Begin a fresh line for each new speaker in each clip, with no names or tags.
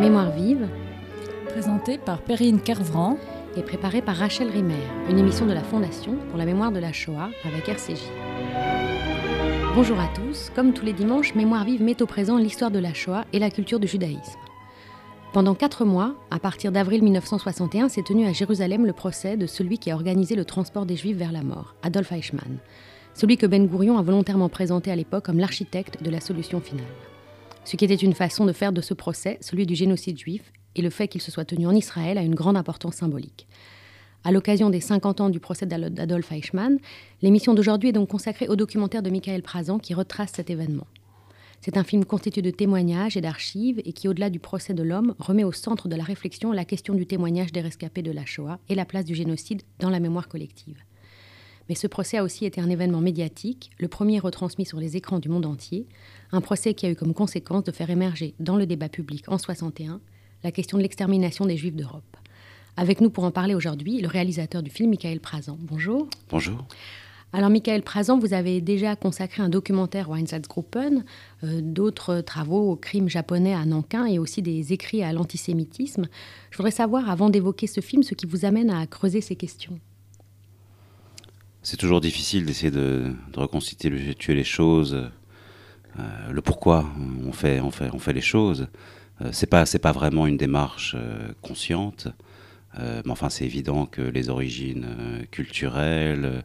Mémoire vive,
Présenté par Perrine Kervran
et préparée par Rachel Rimmer, une émission de la Fondation pour la mémoire de la Shoah avec RCJ. Bonjour à tous, comme tous les dimanches, Mémoire vive met au présent l'histoire de la Shoah et la culture du judaïsme. Pendant 4 mois, à partir d'avril 1961, s'est tenu à Jérusalem le procès de celui qui a organisé le transport des Juifs vers la mort, Adolf Eichmann, celui que Ben Gourion a volontairement présenté à l'époque comme l'architecte de la solution finale. Ce qui était une façon de faire de ce procès, celui du génocide juif, et le fait qu'il se soit tenu en Israël a une grande importance symbolique. À l'occasion des 50 ans du procès d'Adolf Eichmann, l'émission d'aujourd'hui est donc consacrée au documentaire de Michael Prazan qui retrace cet événement. C'est un film constitué de témoignages et d'archives et qui, au-delà du procès de l'homme, remet au centre de la réflexion la question du témoignage des rescapés de la Shoah et la place du génocide dans la mémoire collective. Mais ce procès a aussi été un événement médiatique, le premier retransmis sur les écrans du monde entier, un procès qui a eu comme conséquence de faire émerger dans le débat public en 1961 la question de l'extermination des Juifs d'Europe. Avec nous pour en parler aujourd'hui, le réalisateur du film, Michael Prazan. Bonjour.
Bonjour.
Alors Michael Prazan, vous avez déjà consacré un documentaire au Einsatzgruppen, d'autres travaux au crime japonais à Nankin et aussi des écrits à l'antisémitisme. Je voudrais savoir, avant d'évoquer ce film, ce qui vous amène à creuser ces questions.
C'est toujours difficile d'essayer de reconstituer les choses, le pourquoi on fait les choses. C'est pas vraiment une démarche consciente, mais enfin c'est évident que les origines culturelles,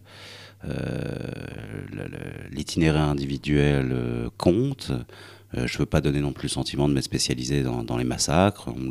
l'itinéraire individuel compte. Je veux pas donner non plus le sentiment de me spécialiser dans les massacres. On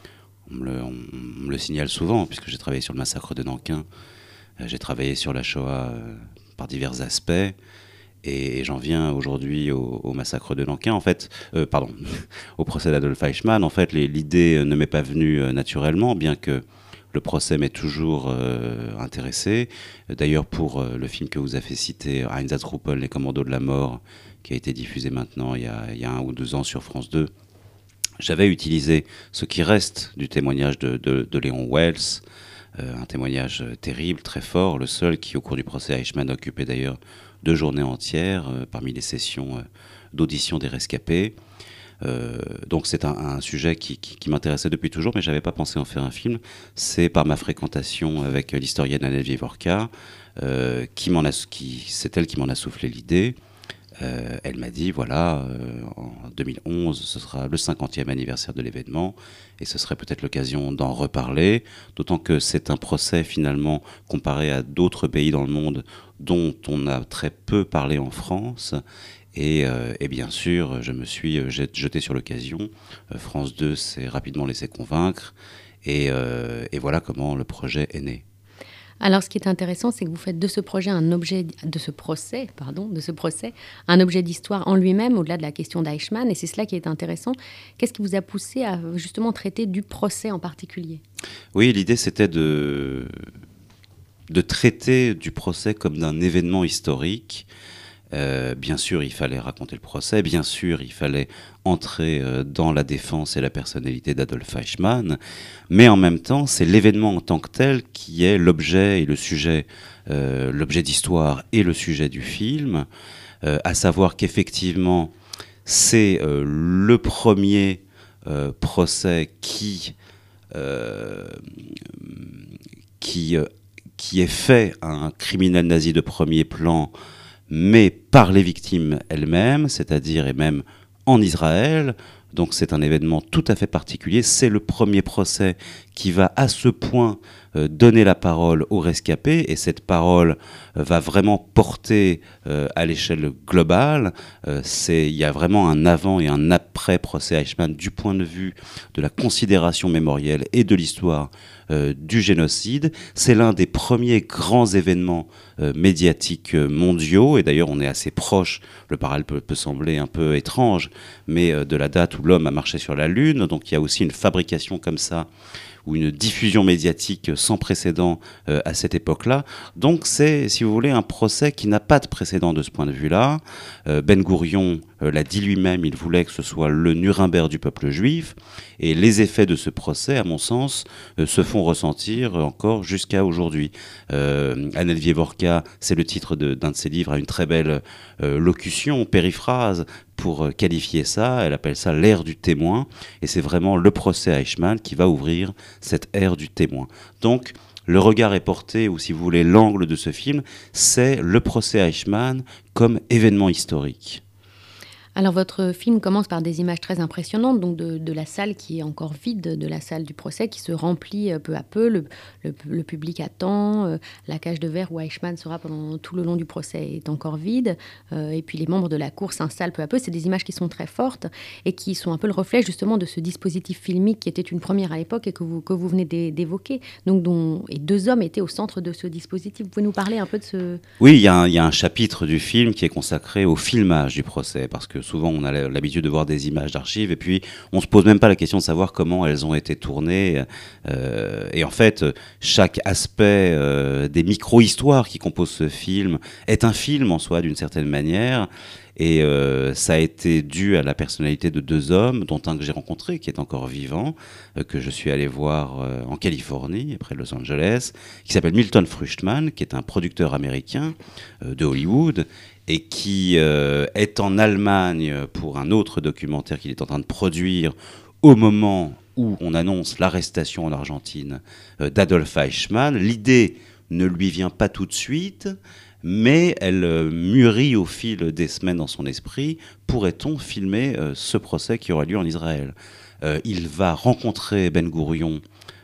me le signale souvent, puisque j'ai travaillé sur le massacre de Nankin. J'ai travaillé sur la Shoah par divers aspects et j'en viens aujourd'hui au massacre de Nankin. En fait, au procès d'Adolf Eichmann. En fait, l'idée ne m'est pas venue naturellement, bien que le procès m'ait toujours intéressé. D'ailleurs, pour le film que vous avez cité, Einsatzgruppen, les commandos de la mort, qui a été diffusé maintenant il y a 1 ou 2 ans sur France 2, j'avais utilisé ce qui reste du témoignage de Léon Wells, un témoignage terrible, très fort, le seul qui, au cours du procès Eichmann, a occupé d'ailleurs 2 journées entières parmi les sessions d'audition des rescapés. Donc c'est un sujet qui m'intéressait depuis toujours, mais je n'avais pas pensé en faire un film. C'est par ma fréquentation avec l'historienne Annette Vivorka, c'est elle qui m'en a soufflé l'idée. Elle m'a dit, voilà, en 2011, ce sera le 50e anniversaire de l'événement, et ce serait peut-être l'occasion d'en reparler, d'autant que c'est un procès, finalement, comparé à d'autres pays dans le monde, dont on a très peu parlé en France, et bien sûr, je me suis jeté sur l'occasion. France 2 s'est rapidement laissé convaincre, et voilà comment le projet est né.
Alors, ce qui est intéressant, c'est que vous faites de ce procès un objet d'histoire en lui-même, au-delà de la question d'Eichmann, et c'est cela qui est intéressant. Qu'est-ce qui vous a poussé à justement traiter du procès en particulier ?
Oui, l'idée, c'était de traiter du procès comme d'un événement historique. Bien sûr, il fallait raconter le procès, bien sûr, il fallait entrer dans la défense et la personnalité d'Adolf Eichmann, mais en même temps, c'est l'événement en tant que tel qui est l'objet et le sujet, l'objet d'histoire et le sujet du film, à savoir qu'effectivement, c'est le premier procès qui est fait à un criminel nazi de premier plan, mais par les victimes elles-mêmes, c'est-à-dire et même en Israël. Donc c'est un événement tout à fait particulier. C'est le premier procès qui va à ce point donner la parole aux rescapés, et cette parole va vraiment porter à l'échelle globale. Il y a vraiment un avant et un après procès Eichmann du point de vue de la considération mémorielle et de l'histoire du génocide. C'est l'un des premiers grands événements médiatiques mondiaux, et d'ailleurs on est assez proche, le parallèle peut sembler un peu étrange, mais de la date où l'homme a marché sur la Lune. Donc il y a aussi une fabrication comme ça, ou une diffusion médiatique sans précédent à cette époque-là. Donc c'est, si vous voulez, un procès qui n'a pas de précédent de ce point de vue-là. Ben Gourion l'a dit lui-même, il voulait que ce soit le Nuremberg du peuple juif, et les effets de ce procès, à mon sens, se font ressentir encore jusqu'à aujourd'hui. Annette Vivorka, c'est le titre d'un de ses livres, a une très belle locution, périphrase: pour qualifier ça. Elle appelle ça l'ère du témoin. Et c'est vraiment le procès Eichmann qui va ouvrir cette ère du témoin. Donc, le regard est porté, ou si vous voulez, l'angle de ce film, c'est le procès Eichmann comme événement historique.
Alors votre film commence par des images très impressionnantes, donc de la salle qui est encore vide, de la salle du procès qui se remplit peu à peu, le public attend, la cage de verre où Eichmann sera pendant tout le long du procès est encore vide, et puis les membres de la cour s'installent peu à peu. C'est des images qui sont très fortes et qui sont un peu le reflet justement de ce dispositif filmique qui était une première à l'époque et que vous venez d'évoquer, donc et 2 hommes étaient au centre de ce dispositif. Vous pouvez nous parler un peu de ce...
Oui, il y a un chapitre du film qui est consacré au filmage du procès, parce que souvent on a l'habitude de voir des images d'archives et puis on se pose même pas la question de savoir comment elles ont été tournées. Et en fait, chaque aspect des micro-histoires qui composent ce film est un film en soi d'une certaine manière. Et ça a été dû à la personnalité de 2 hommes, dont un que j'ai rencontré, qui est encore vivant, que je suis allé voir en Californie, près de Los Angeles, qui s'appelle Milton Fruchtman, qui est un producteur américain de Hollywood, et qui est en Allemagne pour un autre documentaire qu'il est en train de produire au moment où on annonce l'arrestation en Argentine d'Adolf Eichmann. L'idée ne lui vient pas tout de suite, mais elle mûrit au fil des semaines dans son esprit. Pourrait-on filmer ce procès qui aura lieu en Israël ? Il va rencontrer Ben Gourion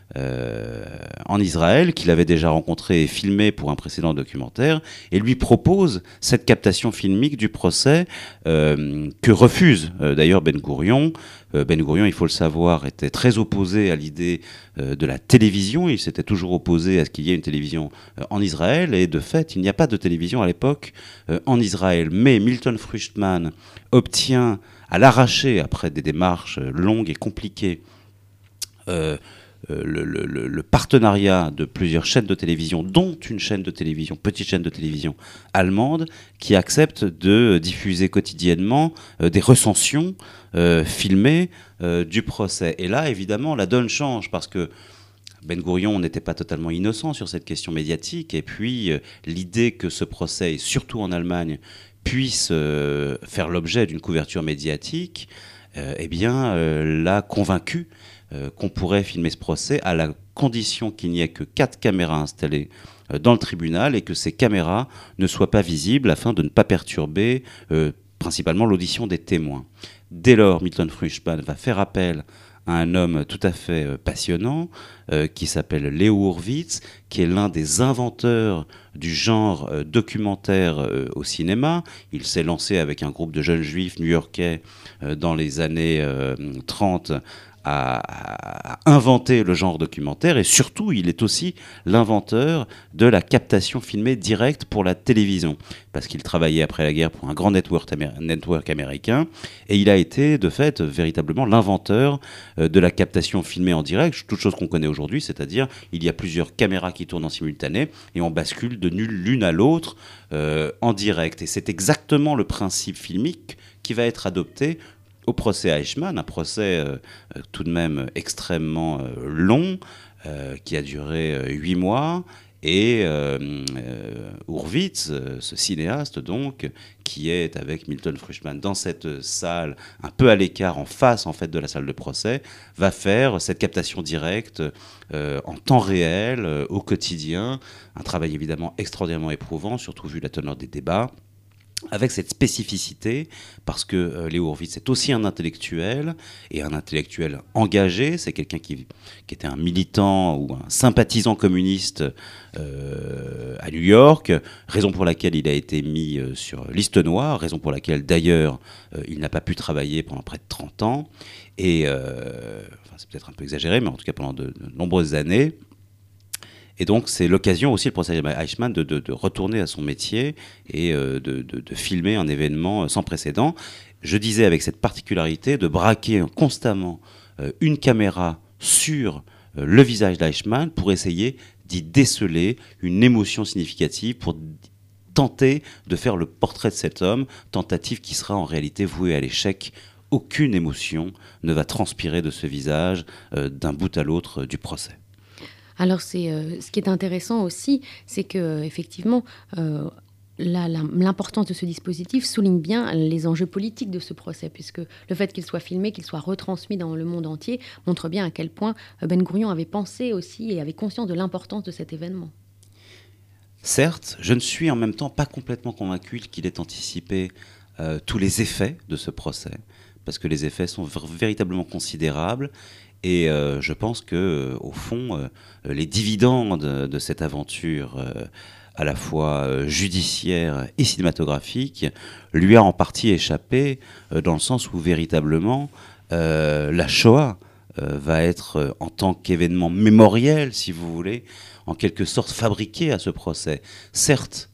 en Israël, qu'il avait déjà rencontré et filmé pour un précédent documentaire, et lui propose cette captation filmique du procès que refuse d'ailleurs Ben Gourion. Ben Gourion, il faut le savoir, était très opposé à l'idée de la télévision. Il s'était toujours opposé à ce qu'il y ait une télévision en Israël, et de fait, il n'y a pas de télévision à l'époque en Israël. Mais Milton Fruchtman obtient, à l'arraché, après des démarches longues et compliquées, le partenariat de plusieurs chaînes de télévision, dont une chaîne de télévision, petite chaîne de télévision allemande, qui accepte de diffuser quotidiennement des recensions filmées du procès. Et là, évidemment, la donne change, parce que Ben Gourion n'était pas totalement innocent sur cette question médiatique, et puis l'idée que ce procès, et surtout en Allemagne, puisse faire l'objet d'une couverture médiatique, l'a convaincu qu'on pourrait filmer ce procès à la condition qu'il n'y ait que 4 caméras installées dans le tribunal et que ces caméras ne soient pas visibles afin de ne pas perturber principalement l'audition des témoins. Dès lors, Milton Fruchtman va faire appel à un homme tout à fait passionnant qui s'appelle Léo Hurwitz, qui est l'un des inventeurs du genre documentaire au cinéma. Il s'est lancé avec un groupe de jeunes juifs new-yorkais dans les années 30 à inventer le genre documentaire, et surtout il est aussi l'inventeur de la captation filmée directe pour la télévision, parce qu'il travaillait après la guerre pour un grand network américain, et il a été de fait véritablement l'inventeur de la captation filmée en direct, toute chose qu'on connaît aujourd'hui, c'est-à-dire il y a plusieurs caméras qui tournent en simultané et on bascule de l'une à l'autre en direct, et c'est exactement le principe filmique qui va être adopté au procès Eichmann, un procès tout de même extrêmement long, qui a duré 8 mois, et Hurwitz, ce cinéaste donc, qui est avec Milton Fruchtman dans cette salle, un peu à l'écart, en face en fait de la salle de procès, va faire cette captation directe en temps réel, au quotidien, un travail évidemment extraordinairement éprouvant, surtout vu la teneur des débats, avec cette spécificité, parce que Léo Hurwitz est aussi un intellectuel, et un intellectuel engagé. C'est quelqu'un qui était un militant ou un sympathisant communiste à New York, raison pour laquelle il a été mis sur liste noire, raison pour laquelle d'ailleurs il n'a pas pu travailler pendant près de 30 ans, et c'est peut-être un peu exagéré, mais en tout cas pendant de nombreuses années. Et donc, c'est l'occasion aussi, le procès Eichmann, de retourner à son métier et de filmer un événement sans précédent. Je disais, avec cette particularité de braquer constamment une caméra sur le visage d'Eichmann pour essayer d'y déceler une émotion significative, pour tenter de faire le portrait de cet homme, tentative qui sera en réalité vouée à l'échec. Aucune émotion ne va transpirer de ce visage d'un bout à l'autre du procès.
Alors, ce qui est intéressant aussi, c'est que effectivement, l'importance de ce dispositif souligne bien les enjeux politiques de ce procès, puisque le fait qu'il soit filmé, qu'il soit retransmis dans le monde entier, montre bien à quel point Ben Gourion avait pensé aussi et avait conscience de l'importance de cet événement.
Certes, je ne suis en même temps pas complètement convaincu qu'il ait anticipé tous les effets de ce procès, parce que les effets sont véritablement considérables. Et je pense que, au fond, les dividendes de cette aventure à la fois judiciaire et cinématographique lui a en partie échappé, dans le sens où véritablement la Shoah va être, en tant qu'événement mémoriel, si vous voulez, en quelque sorte fabriqué à ce procès. Certes,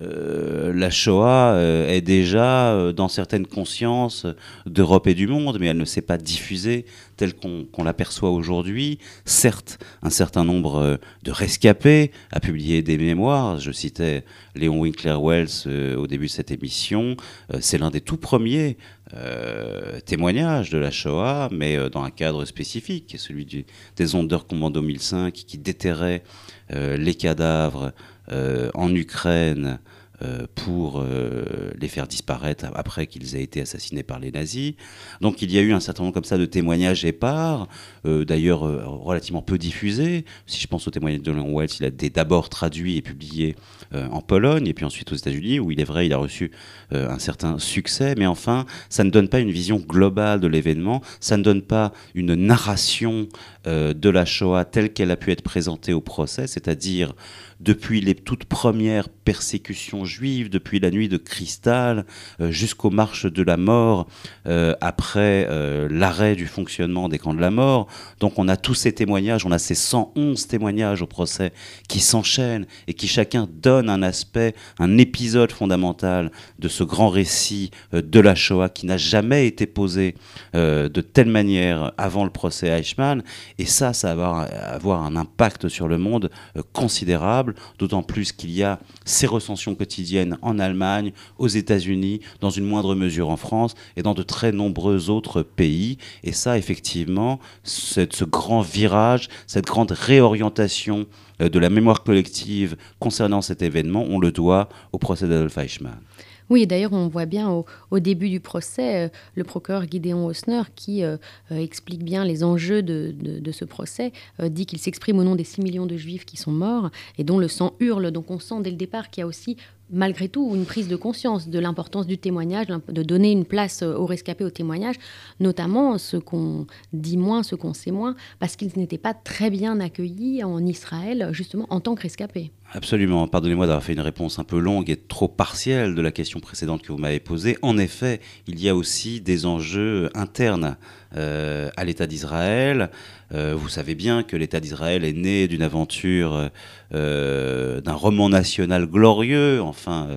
la Shoah est déjà dans certaines consciences d'Europe et du monde, mais elle ne s'est pas diffusée telle qu'on l'aperçoit aujourd'hui. Certes, un certain nombre de rescapés a publié des mémoires. Je citais Léon Winkler-Wells au début de cette émission. C'est l'un des tout premiers témoignages de la Shoah, mais dans un cadre spécifique, celui des Sonderkommando 1005 qui déterraient les cadavres en Ukraine pour les faire disparaître après qu'ils aient été assassinés par les nazis. Donc il y a eu un certain nombre comme ça de témoignages épars, d'ailleurs relativement peu diffusés. Si je pense au témoignage de Léon Wells, il a été d'abord traduit et publié en Pologne, et puis ensuite aux États-Unis, où il est vrai, il a reçu un certain succès, mais enfin, ça ne donne pas une vision globale de l'événement, ça ne donne pas une narration de la Shoah telle qu'elle a pu être présentée au procès, c'est-à-dire depuis les toutes premières persécutions juives, depuis la nuit de cristal jusqu'aux marches de la mort, après l'arrêt du fonctionnement des camps de la mort. Donc on a tous ces témoignages, on a ces 111 témoignages au procès qui s'enchaînent et qui chacun donne un aspect, un épisode fondamental de ce grand récit de la Shoah qui n'a jamais été posé de telle manière avant le procès Eichmann. Et ça va avoir un impact sur le monde considérable, d'autant plus qu'il y a ces recensions quotidiennes en Allemagne, aux États-Unis, dans une moindre mesure en France et dans de très nombreux autres pays. Et ça, effectivement, ce grand virage, cette grande réorientation de la mémoire collective concernant cet événement, on le doit au procès d'Adolf Eichmann.
Oui, d'ailleurs, on voit bien au début du procès, le procureur Gideon Hausner, qui explique bien les enjeux de ce procès, dit qu'il s'exprime au nom des 6 millions de juifs qui sont morts et dont le sang hurle. Donc on sent dès le départ qu'il y a aussi, malgré tout, une prise de conscience de l'importance du témoignage, de donner une place aux rescapés au témoignage, notamment ce qu'on dit moins, ce qu'on sait moins, parce qu'ils n'étaient pas très bien accueillis en Israël, justement, en tant que rescapés.
Absolument. Pardonnez-moi d'avoir fait une réponse un peu longue et trop partielle de la question précédente que vous m'avez posée. En effet, il y a aussi des enjeux internes à l'État d'Israël. Vous savez bien que l'État d'Israël est né d'une aventure, d'un roman national glorieux. Enfin,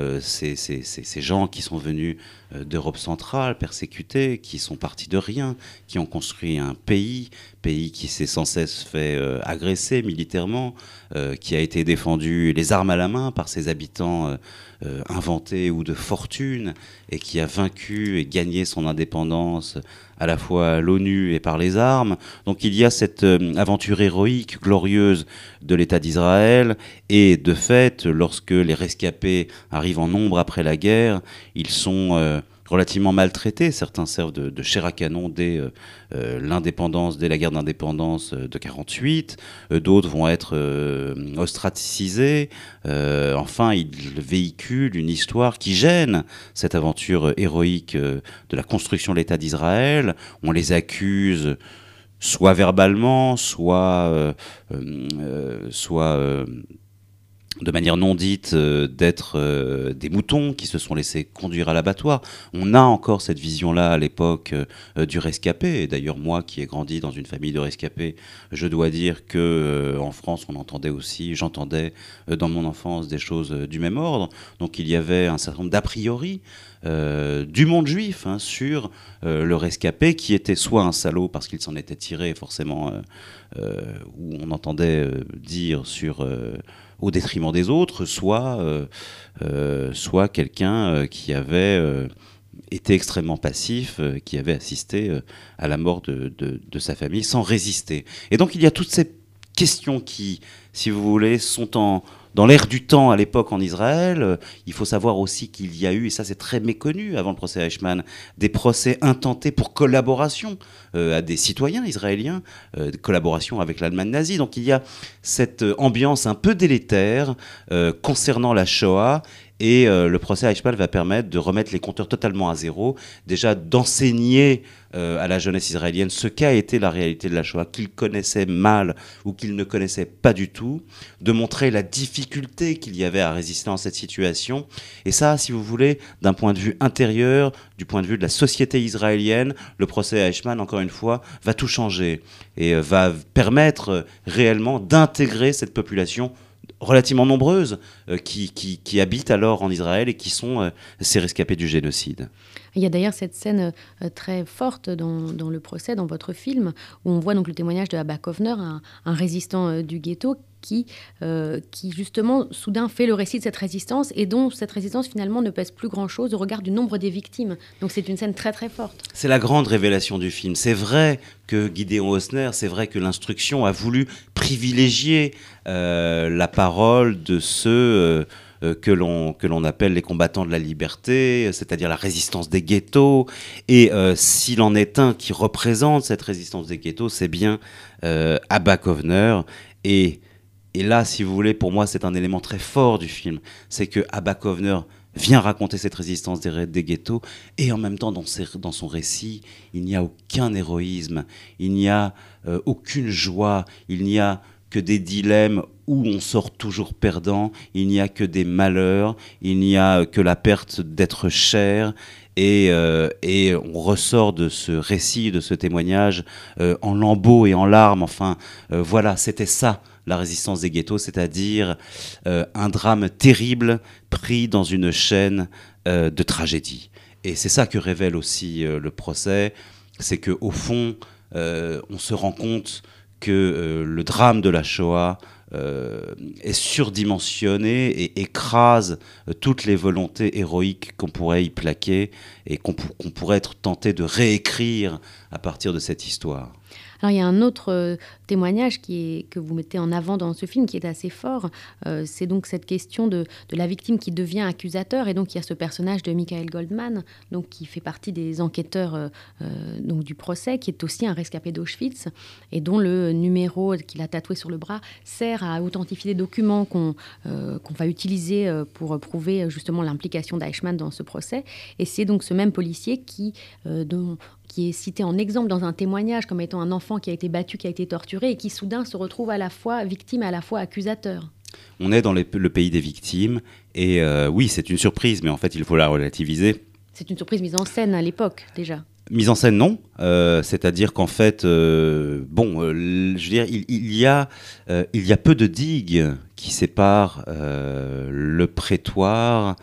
ces gens qui sont venus d'Europe centrale, persécutés, qui sont partis de rien, qui ont construit un pays qui s'est sans cesse fait agresser militairement, qui a été défendu les armes à la main par ses habitants inventés ou de fortune, et qui a vaincu et gagné son indépendance à la fois à l'ONU et par les armes. Donc il y a cette aventure héroïque, glorieuse de l'État d'Israël, et de fait, lorsque les rescapés arrivent en nombre après la guerre, ils sont relativement maltraités. Certains servent de chair à canon dès l'indépendance, dès la guerre d'indépendance de 1948. D'autres vont être ostracisés. Enfin, ils véhiculent une histoire qui gêne cette aventure héroïque de la construction de l'État d'Israël. On les accuse soit verbalement, soit de manière non dite, d'être des moutons qui se sont laissés conduire à l'abattoir. On a encore cette vision-là à l'époque du rescapé. Et d'ailleurs, moi qui ai grandi dans une famille de rescapés, je dois dire que en France, j'entendais dans mon enfance des choses du même ordre. Donc il y avait un certain nombre d'a priori du monde juif sur le rescapé, qui était soit un salaud parce qu'il s'en était tiré forcément, où on entendait dire au détriment des autres, soit quelqu'un qui avait été extrêmement passif, qui avait assisté à la mort de sa famille sans résister. Et donc il y a toutes ces questions qui, si vous voulez, sont dans l'air du temps à l'époque en Israël. Il faut savoir aussi qu'il y a eu, et ça c'est très méconnu avant le procès Eichmann, des procès intentés pour collaboration à des citoyens israéliens, collaboration avec l'Allemagne nazie. Donc il y a cette ambiance un peu délétère concernant la Shoah. Et le procès Eichmann va permettre de remettre les compteurs totalement à zéro, déjà d'enseigner à la jeunesse israélienne ce qu'a été la réalité de la Shoah, qu'ils connaissaient mal ou qu'ils ne connaissaient pas du tout, de montrer la difficulté qu'il y avait à résister dans cette situation. Et ça, si vous voulez, d'un point de vue intérieur, du point de vue de la société israélienne, le procès Eichmann, encore une fois, va tout changer et va permettre réellement d'intégrer cette population relativement nombreuses qui habitent alors en Israël et qui sont ces rescapés du génocide.
Il y a d'ailleurs cette scène très forte dans le procès, dans votre film, où on voit donc le témoignage de Abba Kovner, un résistant du ghetto, qui justement soudain fait le récit de cette résistance et dont cette résistance finalement ne pèse plus grand-chose au regard du nombre des victimes. Donc c'est une scène très très forte. C'est
la grande révélation du film. C'est vrai que Gideon Hausner, c'est vrai que l'instruction a voulu privilégier la parole de ceux que l'on appelle les combattants de la liberté, c'est-à-dire la résistance des ghettos. Et s'il en est un qui représente cette résistance des ghettos, c'est bien Abba Kovner. Et là, si vous voulez, pour moi, c'est un élément très fort du film. C'est que Abba Kovner vient raconter cette résistance des ghettos, et en même temps, dans son récit, il n'y a aucun héroïsme, il n'y a aucune joie, il n'y a que des dilemmes où on sort toujours perdant, il n'y a que des malheurs, il n'y a que la perte d'être cher, et on ressort de ce récit, de ce témoignage, en lambeaux et en larmes. Enfin, voilà, c'était ça, la résistance des ghettos, c'est-à-dire un drame terrible pris dans une chaîne de tragédie. Et c'est ça que révèle aussi le procès, c'est qu'au fond, on se rend compte que le drame de la Shoah est surdimensionné et écrase toutes les volontés héroïques qu'on pourrait y plaquer et qu'on pourrait être tenté de réécrire à partir de cette histoire.
Alors, il y a un autre témoignage que vous mettez en avant dans ce film qui est assez fort. C'est donc cette question de la victime qui devient accusateur. Et donc, il y a ce personnage de Michael Goldman, donc, qui fait partie des enquêteurs donc, du procès, qui est aussi un rescapé d'Auschwitz et dont le numéro qu'il a tatoué sur le bras sert à authentifier des documents qu'on va utiliser pour prouver justement l'implication d'Eichmann dans ce procès. Et c'est donc ce même policier qui est cité en exemple dans un témoignage comme étant un enfant qui a été battu, qui a été torturé et qui soudain se retrouve à la fois victime et à la fois accusateur.
On est dans le pays des victimes et oui, c'est une surprise, mais en fait, il faut la relativiser.
C'est une surprise mise en scène à l'époque, déjà.
Mise en scène, non. C'est-à-dire qu'en fait, je veux dire, il y a peu de digues qui séparent le prétoire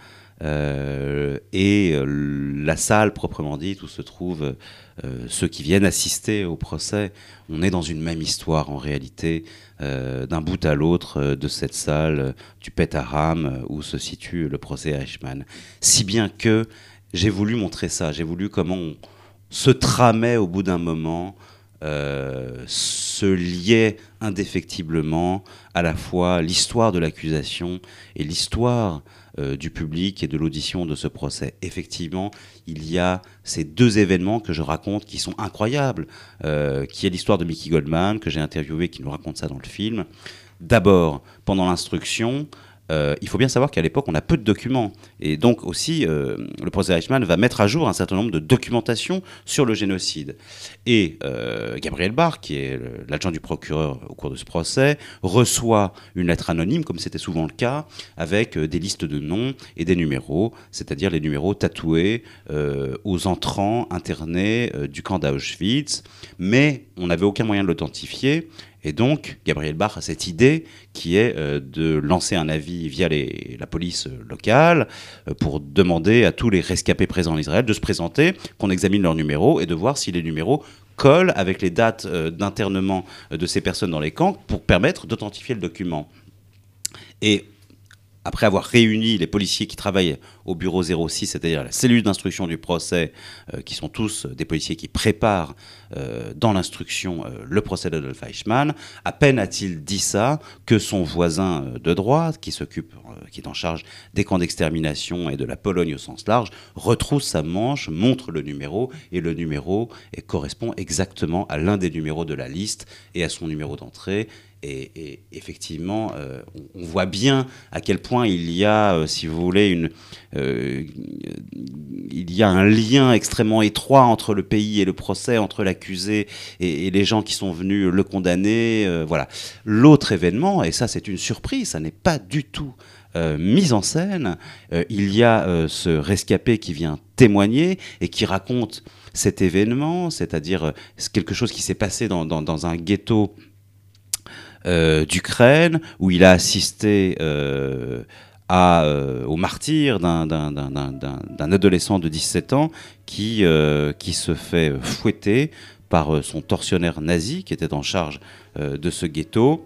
et la salle proprement dite où se trouvent ceux qui viennent assister au procès. On est dans une même histoire en réalité, d'un bout à l'autre de cette salle du Beth Haram où se situe le procès Eichmann. Si bien que j'ai voulu montrer ça, j'ai voulu comment on se tramait au bout d'un moment, se liait indéfectiblement à la fois l'histoire de l'accusation et l'histoire du public et de l'audition de ce procès. Effectivement, il y a ces deux événements que je raconte qui sont incroyables, qui est l'histoire de Mickey Goldman, que j'ai interviewé, qui nous raconte ça dans le film. D'abord, pendant l'instruction, il faut bien savoir qu'à l'époque, on a peu de documents. Et donc aussi, le procès Eichmann va mettre à jour un certain nombre de documentations sur le génocide. Et Gabriel Bach, qui est l'adjoint du procureur au cours de ce procès, reçoit une lettre anonyme, comme c'était souvent le cas, avec des listes de noms et des numéros, c'est-à-dire les numéros tatoués aux entrants internés du camp d'Auschwitz. Mais on n'avait aucun moyen de l'authentifier. Et donc, Gabriel Bach a cette idée qui est de lancer un avis via la police locale pour demander à tous les rescapés présents en Israël de se présenter, qu'on examine leurs numéros et de voir si les numéros collent avec les dates d'internement de ces personnes dans les camps pour permettre d'authentifier le document. Et après avoir réuni les policiers qui travaillent au bureau 06, c'est-à-dire la cellule d'instruction du procès, qui sont tous des policiers qui préparent dans l'instruction le procès d'Adolf Eichmann, à peine a-t-il dit ça que son voisin de droite, qui est en charge des camps d'extermination et de la Pologne au sens large, retrousse sa manche, montre le numéro, et le numéro correspond exactement à l'un des numéros de la liste et à son numéro d'entrée. Et effectivement, on voit bien à quel point il y a, si vous voulez, il y a un lien extrêmement étroit entre le pays et le procès, entre l'accusé et les gens qui sont venus le condamner. Voilà. L'autre événement, et ça c'est une surprise, ça n'est pas du tout mis en scène, il y a ce rescapé qui vient témoigner et qui raconte cet événement, c'est-à-dire quelque chose qui s'est passé dans un ghetto d'Ukraine, où il a assisté au martyre d'un adolescent de 17 ans qui se fait fouetter par son tortionnaire nazi qui était en charge de ce ghetto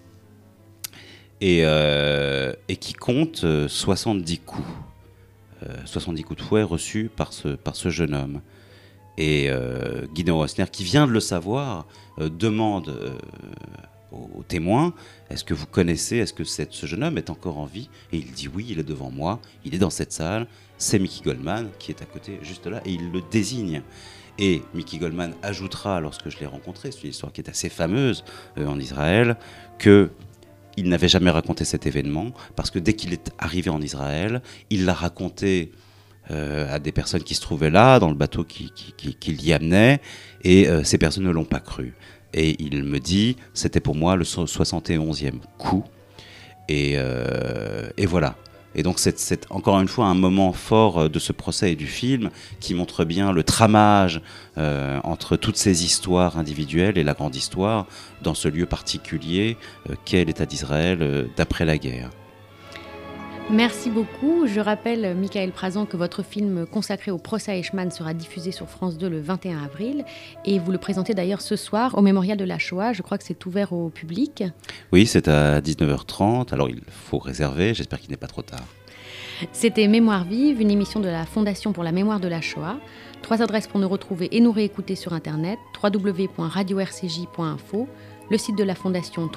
et qui compte 70 coups. 70 coups de fouet reçus par ce jeune homme. Et Gideon Rossner, qui vient de le savoir, demande aux témoins, est-ce que vous connaissez, est-ce que ce jeune homme est encore en vie? Et il dit oui, il est devant moi, il est dans cette salle, c'est Mickey Goldman qui est à côté, juste là, et il le désigne. Et Mickey Goldman ajoutera, lorsque je l'ai rencontré, c'est une histoire qui est assez fameuse en Israël, qu'il n'avait jamais raconté cet événement, parce que dès qu'il est arrivé en Israël, il l'a raconté à des personnes qui se trouvaient là, dans le bateau qui l'y amenait, et ces personnes ne l'ont pas cru. Et il me dit, c'était pour moi le 71e coup. Et voilà. Et donc c'est encore une fois un moment fort de ce procès et du film qui montre bien le tramage entre toutes ces histoires individuelles et la grande histoire dans ce lieu particulier qu'est l'État d'Israël d'après la guerre.
Merci beaucoup. Je rappelle, Michael Prazan, que votre film consacré au procès Eichmann sera diffusé sur France 2 le 21 avril. Et vous le présentez d'ailleurs ce soir au Mémorial de la Shoah. Je crois que c'est ouvert au public.
Oui, c'est à 19h30. Alors il faut réserver. J'espère qu'il n'est pas trop tard.
C'était Mémoire vive, une émission de la Fondation pour la mémoire de la Shoah. 3 adresses pour nous retrouver et nous réécouter sur Internet. www.radio-rcj.info, le site de la Fondation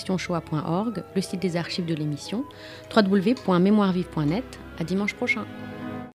www.fondationshoah.org, le site des archives de l'émission, www.mémoirevive.net. À dimanche prochain.